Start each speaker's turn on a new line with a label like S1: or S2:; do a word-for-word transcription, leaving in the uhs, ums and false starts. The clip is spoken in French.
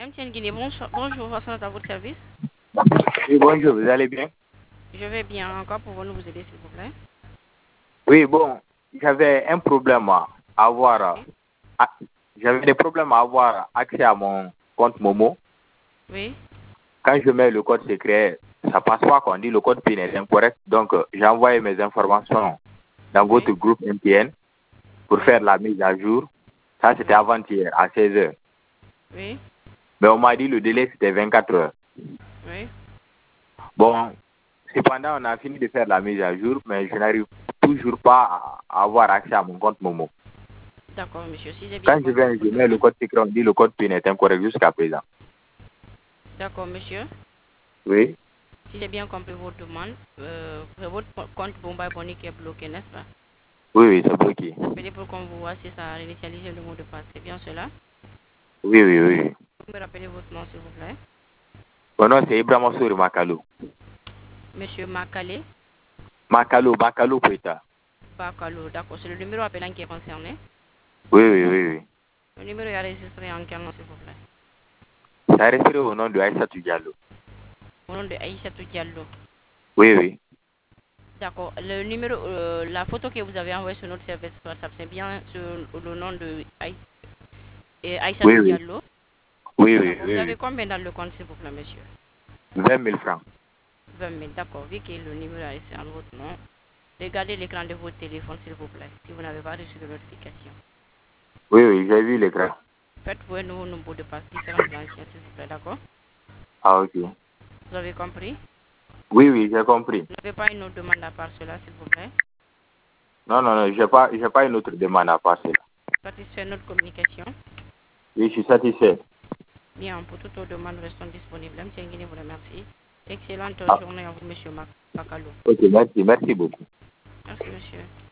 S1: M T N Guinée, bonjour, bonjour, Vincent à votre service.
S2: Oui, bonjour, vous allez bien?
S1: Je vais bien. Encore pouvons-nous vous aider, s'il vous plaît?
S2: Oui, bon, j'avais un problème à avoir.
S1: Oui.
S2: à- J'avais des problèmes à avoir accès à mon compte Momo.
S1: Oui.
S2: Quand je mets le code secret, ça passe pas, qu'on dit le code PIN est incorrect. Donc, euh, j'ai envoyé mes informations dans
S1: Oui.
S2: votre groupe M T N pour
S1: Oui.
S2: faire la mise à jour. Ça, c'était
S1: Oui.
S2: avant-hier, à seize heures.
S1: Oui.
S2: Mais on m'a dit le délai, c'était vingt-quatre heures.
S1: Oui.
S2: Bon, cependant, on a fini de faire la mise à jour, mais je n'arrive toujours pas à avoir accès à mon compte Momo.
S1: D'accord, monsieur. Si j'ai bien
S2: Quand je
S1: compris
S2: viens, je
S1: votre
S2: mets le
S1: demande.
S2: code secret, on dit le code PIN est incorrect jusqu'à présent.
S1: D'accord, monsieur.
S2: Oui,
S1: Si j'ai bien compris votre demande, euh, votre compte Bombay Bonnie qui est bloqué, n'est-ce pas?
S2: oui, oui, c'est bloqué.
S1: Vous appelez pour qu'on vous voit si ça a réinitialisé le mot de passe. C'est bien cela?
S2: Oui, oui, oui.
S1: Vous me rappelez votre nom, s'il vous plaît?
S2: Mon nom, c'est Ibrahim Souri Makalo.
S1: Monsieur Makale
S2: Makalo, Makalo Peta.
S1: Bakalo. D'accord. C'est le numéro appelant qui est concerné.
S2: Oui, oui, oui, oui.
S1: Le numéro est enregistré en quel nom, s'il vous plaît?
S2: Ça reste au nom de Aïssatou Diallo.
S1: Au nom de Aïssatou Diallo.
S2: Oui, oui.
S1: D'accord. Le numéro, euh, la photo que vous avez envoyée sur notre service WhatsApp, c'est bien sur le nom de Aï- et
S2: Oui,
S1: Aïssatou
S2: oui.
S1: Diallo.
S2: Oui, oui,
S1: D'accord. Vous
S2: oui,
S1: avez
S2: oui.
S1: combien dans le compte, s'il vous plaît, monsieur?
S2: vingt mille francs.
S1: vingt mille. D'accord. Vu que le numéro est en votre nom, regardez l'écran de votre téléphone, s'il vous plaît, si vous n'avez pas reçu de notification.
S2: Oui, oui, j'ai vu l'écran.
S1: Faites-vous un nouveau nombre de passe différent de l'ancien, s'il vous plaît, d'accord?
S2: Ah, ok.
S1: Vous avez compris?
S2: Oui, oui, j'ai compris.
S1: Vous n'avez pas une autre demande à part cela, s'il vous plaît?
S2: Non, non, non, j'ai pas, j'ai pas une autre demande à passer là.
S1: Satisfait notre communication.
S2: Oui, je suis satisfait.
S1: Bien, pour toute autre demande, restons disponibles. M. Nguyen vous remercie. Excellente
S2: Ah,
S1: journée à vous, monsieur Bakalo.
S2: ok, merci, merci beaucoup.
S1: Merci, monsieur.